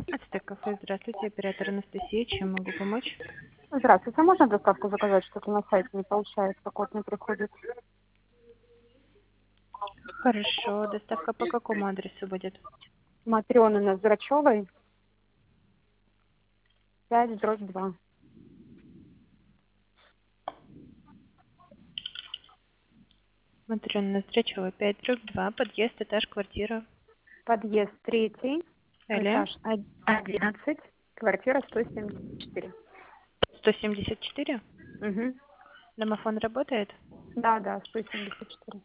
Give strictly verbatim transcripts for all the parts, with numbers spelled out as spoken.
Ацтек кафе, здравствуйте, оператор Анастасия, чем могу помочь? Здравствуйте, а можно доставку заказать? Что-то на сайте не получается, код не приходит. Хорошо, доставка по какому адресу будет? Матрёны на Зрачевой, пять, дробь два. Смотрю, на Стрячева пять, дробь два, подъезд, этаж, квартира. Подъезд третий, Алле, этаж од- одиннадцать, квартира сто семьдесят четыре. сто семьдесят четыре? Угу. Домофон работает? Да, да, сто семьдесят четыре.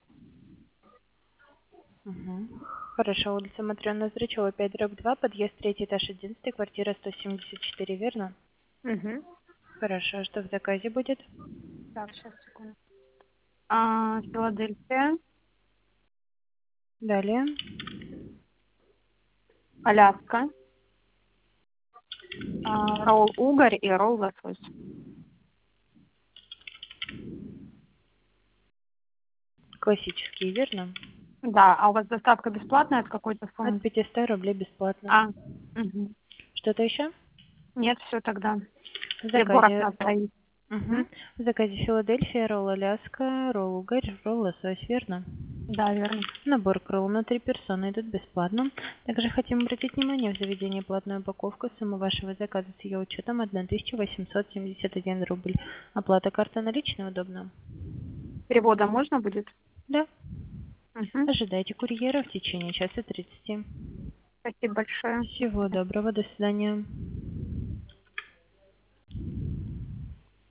Угу. Хорошо, улица Матрёна Зрачева, пять, дробь два, подъезд третий, этаж одиннадцать, квартира сто семьдесят четыре, верно? Угу. Хорошо, что в заказе будет? Так, сейчас, секунду. А, Филадельфия, Далее. Аляска, а, ролл угорь и ролл лосось. Классические, верно? Да, а у вас доставка бесплатная от какой-то От суммы? пятисот рублей бесплатно. А, угу. Что-то еще? Нет, все тогда. В Приборов заказе на троих. Угу. Угу. В заказе Филадельфия, ролл Аляска, ролл угорь, ролл лосось, верно? Да, верно. Набор кролл на три персоны идут бесплатно. Также хотим обратить внимание, в заведении платная упаковка. Сумма вашего заказа с ее учетом тысяча восемьсот семьдесят один рубль. Оплата карта наличная удобно? Перевода можно будет? Да. Угу. Ожидайте курьера в течение часа тридцати. Спасибо большое. Всего доброго, до свидания.